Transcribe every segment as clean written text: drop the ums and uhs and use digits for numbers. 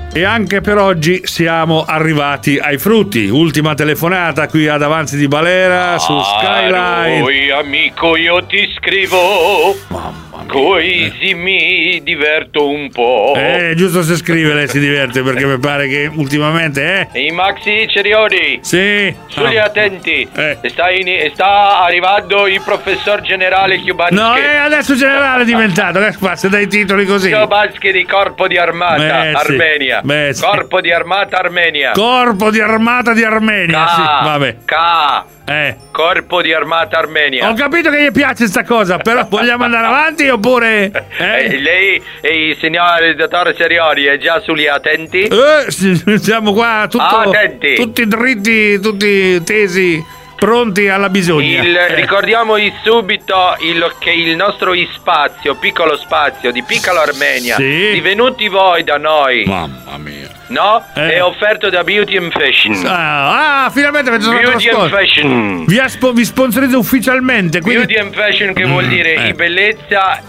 E anche per oggi siamo arrivati ai frutti. Ultima telefonata qui ad Avanzi di Balera su Skyline. Oi amico, io ti scrivo. Mamma mia. Così mi diverto un po'. Giusto se scrive lei si diverte, perché mi pare che ultimamente I maxi cerioli. Sì. Sugli attenti. Eh. Sta arrivando il professor generale Chiubanski. No, adesso generale è diventato. Che fa? Se dai titoli così. Chiubanski di Corpo di Armata Sì. Armenia. Sì. Corpo di Armata Armenia. Corpo di Armata di Armenia. Sì, vabbè. Corpo di Armata Armenia. Ho capito che gli piace sta cosa, però vogliamo andare avanti oppure? Lei e il signor dottore Seriori è già sugli attenti? Siamo qua attenti. tutti dritti, tutti tesi, pronti alla bisogna. Ricordiamo subito che il nostro piccolo spazio di Piccola Armenia, divenuti voi da noi. Mamma mia. No? È offerto da Beauty and Fashion. Finalmente avete Beauty and Fashion. Vi sponsorizzo ufficialmente. Quindi... Beauty and Fashion, che vuol dire bellezza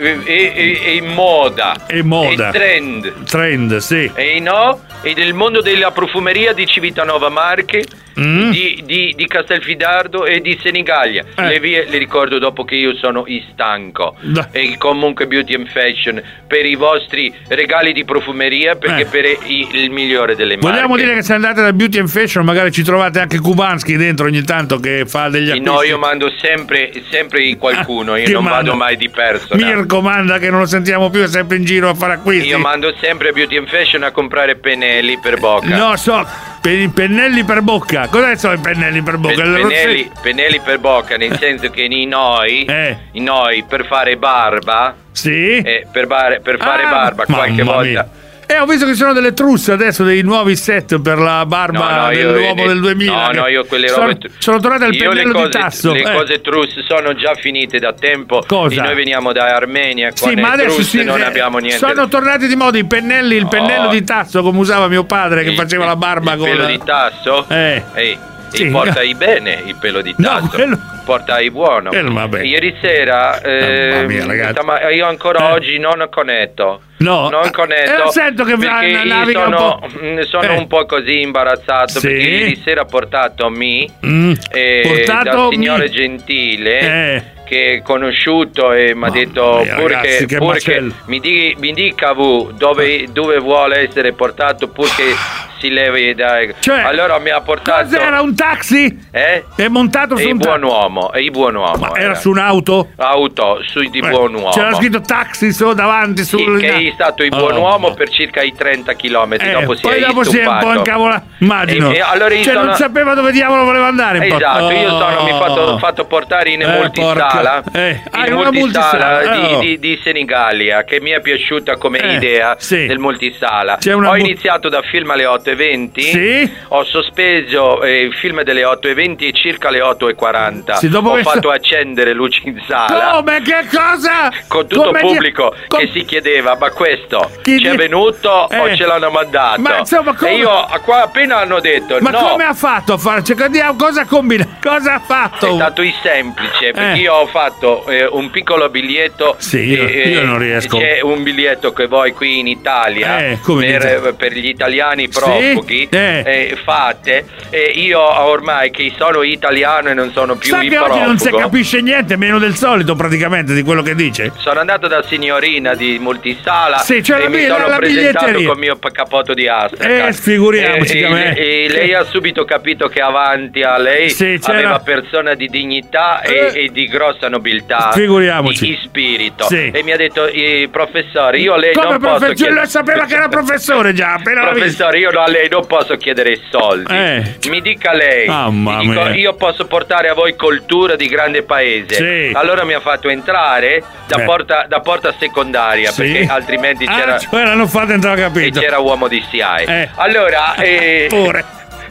e moda. E moda. E trend. Trend, sì. E nel mondo della profumeria di Civitanova Marche, di Castelfidardo e di Senigallia. Le ricordo dopo che io sono stanco. E comunque Beauty and Fashion per i vostri regali di profumeria, perché per il migliore delle marche. Vogliamo dire che se andate da Beauty and Fashion magari ci trovate anche Kubanski dentro ogni tanto che fa degli acquisti. No, io mando sempre qualcuno, io non vado mai di persona. Mirko manda, che non lo sentiamo più, è sempre in giro a fare acquisti. Io mando sempre a Beauty and Fashion a comprare pennelli per bocca. No, pennelli per bocca. Cosa sono i pennelli per bocca? Pennelli per bocca, nel senso che noi per fare barba, per fare barba qualche volta. Mia. Ho visto che ci sono delle trusse adesso, dei nuovi set per la barba dell'uomo del 2000. No, io quelle robe sono tornate al pennello di Tasso. Le cose trusse sono già finite da tempo. Cosa? Noi veniamo da Armenia, con ma le adesso trusse non abbiamo niente. Sono tornati di moda i pennelli, il pennello di Tasso, come usava mio padre che faceva la barba con... Il pelo di Tasso? Portai bene il pelo di Tasso. Portai buono. Ieri sera io ancora oggi non connetto. No, non connetto. Lo sento che naviga un po'. Sono un po' così imbarazzato perché ieri sera ho portato dal signore Gentile, che è conosciuto, e mi ha detto pure che mi dica dove vuole essere portato, purché si levi dai. Allora mi ha portato. Cos'era, un taxi? È montato su un buon uomo. Ma era su un'auto? Di buon uomo. C'era scritto taxi solo davanti che è stato il buon uomo per circa i 30 km. Dopo si è un po' incavolato, immagino. Allora non sapeva dove diavolo voleva andare. Esatto, io mi ho fatto portare in multisala. In multisala di Senigallia, che mi è piaciuta come idea del multisala. Ho iniziato da film alle 8:20. Ho sospeso il film delle 8:20 e circa le 8:40. Ho fatto accendere luci in sala. Come? Che cosa? Con tutto il pubblico che si chiedeva: ma questo c'è venuto o ce l'hanno mandato? Ma insomma, come? E io qua appena hanno detto come ha fatto a fare? Cosa combina? Cosa ha fatto? È stato semplice, perché io ho fatto un piccolo biglietto. Io non riesco. C'è un biglietto che voi qui in Italia per gli italiani profughi fate, e io ormai che sono italiano e non sono più il profugo. Oggi non si capisce niente, meno del solito praticamente di quello che dice. Sono andato da signorina di multisala e mi sono presentato con il mio cappotto di Astrakhan. Figuriamoci e lei ha subito capito che avanti a lei aveva persona di dignità e di grossa nobiltà, di spirito, e mi ha detto: professore, io a lei non posso chiedere. Lei sapeva che era professore già, professore, io a lei non posso chiedere soldi, mi dica lei. Io posso portare a voi cultura di grande paese. Allora mi ha fatto entrare da porta secondaria, perché altrimenti c'era l'hanno fatto entrare, capito, e c'era uomo di SIAE. Allora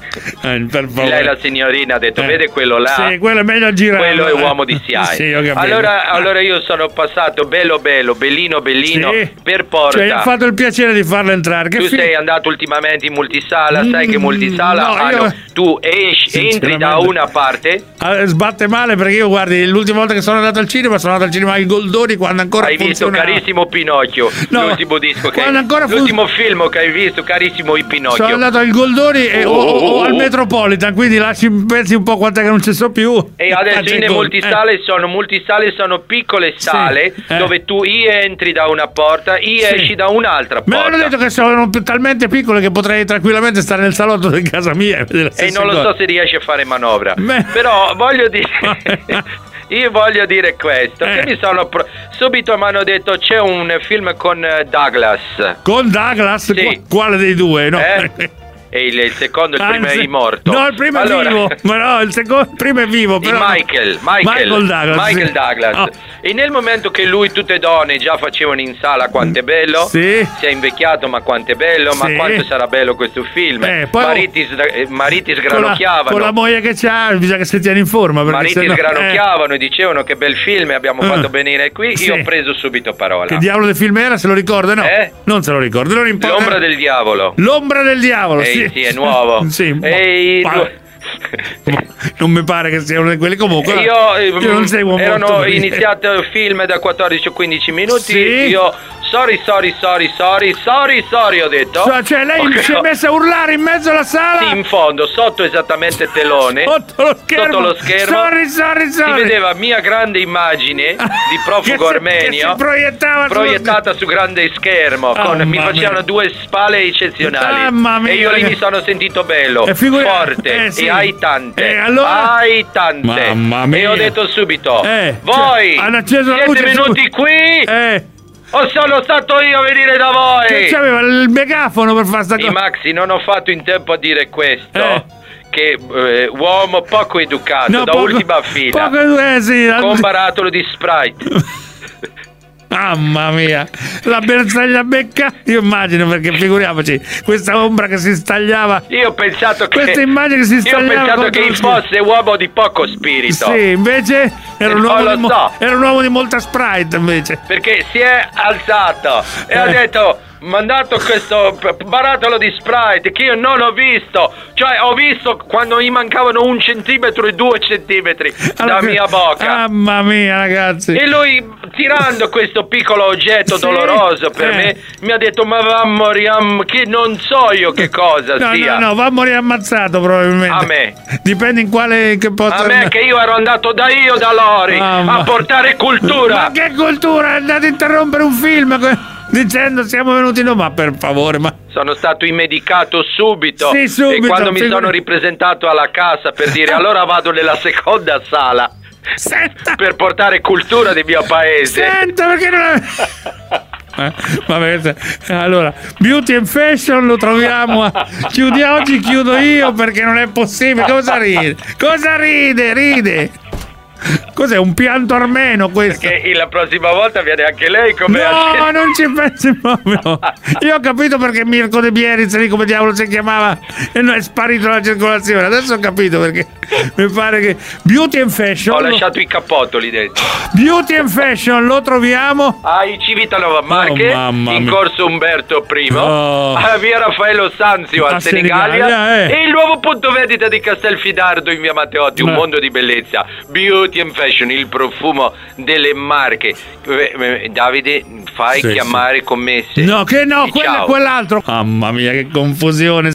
Per favore. Lei la signorina ha detto vede quello là, sì, quello è meglio girare, quello è uomo di CI. Sì, allora io sono passato bellino sì. Per Porta. Cioè, ho fatto il piacere di farlo entrare. Tu sei andato ultimamente in multisala, sai che multisala tu entri da una parte. Sbatte male perché io guardi, l'ultima volta che sono andato al cinema al Goldoni quando ancora hai funzionava. Visto Carissimo Pinocchio, l'ultimo disco che l'ultimo film che hai visto, Carissimo il Pinocchio. Sono andato al Goldoni o al Metropolitan, quindi pensi un po' quant'è che non ci so più. E adesso in multisale sono piccole sale dove tu entri da una porta esci da un'altra porta. Me l'hanno detto che sono talmente piccole che potrei tranquillamente stare nel salotto di casa mia e non lo so se riesci a fare manovra. Però voglio dire io voglio dire questo, che mi sono subito mi hanno detto c'è un film con Douglas. Con Douglas? Sì. Quale dei due? No? E il secondo, il primo è morto. No, il primo è vivo. Ma no, il primo è vivo. Però Michael Douglas. Oh. E nel momento che lui, tutte le donne già facevano in sala quanto è bello, si è invecchiato, ma quanto è bello, ma quanto sarà bello questo film. Mariti sgranocchiavano. Con la moglie che c'ha, bisogna che si tiene in forma. Mariti sgranocchiavano e dicevano che bel film, abbiamo fatto venire qui. Io ho preso subito parola. Che diavolo di film era? Se lo ricorda? No, non se lo ricordo. Non importa. L'ombra del diavolo. L'ombra del diavolo, sì, è nuovo. Sì. Non mi pare che sia uno di quelli. Comunque io non seguo molto. Erano iniziati il film da 14 o 15 minuti. Io sorry ho detto. Cioè lei si è messa a urlare in mezzo alla sala? Sì, in fondo, sotto esattamente il telone, sotto lo schermo. Sorry. Si vedeva mia grande immagine di profugo armenio proiettata su grande schermo. Mi facevano due spalle eccezionali. E io lì mi sono sentito bello, forte e hai tante. Hai tante. Mamma mia. E ho detto subito: voi siete venuti qui? O sono stato io a venire da voi? Che c'aveva il megafono per fare sta cosa? Maxi, non ho fatto in tempo a dire questo. Che uomo poco educato, ultima fila, con barattolo di Sprite. Mamma mia, la berzaglia becca, io immagino, perché figuriamoci, questa ombra che si stagliava. Io ho pensato che questa immagine che si stagliava. Fosse uomo di poco spirito. Sì, invece era un uomo di molta Sprite invece. Perché si è alzato e ha detto: mandato questo barattolo di Sprite che io non ho visto, cioè ho visto quando gli mancavano 1 centimetro e 2 centimetri da mia bocca. Mamma mia, ragazzi. E lui, tirando questo piccolo oggetto doloroso per me, mi ha detto: ma va a morire, che non so io che cosa sia. No, va a morire ammazzato probabilmente. A me. Dipende in quale che possa. A me che io ero andato da Lori a portare cultura. Ma che cultura? È andato a interrompere un film dicendo siamo venuti ma per favore, ma sono stato immedicato subito. Sì, subito. E quando mi sono ripresentato alla cassa per dire allora vado nella seconda sala per portare cultura del mio paese. Senta, perché non vabbè, allora Beauty and Fashion lo troviamo oggi chiudo io perché non è possibile. Cosa ride? Cos'è, un pianto armeno questo? Perché la prossima volta viene anche lei come No, non ci pensi proprio. Io ho capito perché Mirko De Bieris, lì come diavolo si chiamava, e non è sparito dalla circolazione. Adesso ho capito perché mi pare che Beauty and Fashion. Ho lasciato i cappottoli dentro. Beauty and Fashion lo troviamo ai Civitanova Marche, in corso Umberto I, a via Raffaello Sanzio a Senigallia, e il nuovo punto vendita di Castelfidardo in via Matteotti, un mondo di bellezza. Beauty and Fashion, il profumo delle Marche. Davide, fai chiamare commesse. No, quello è quell'altro. Mamma mia, che confusione.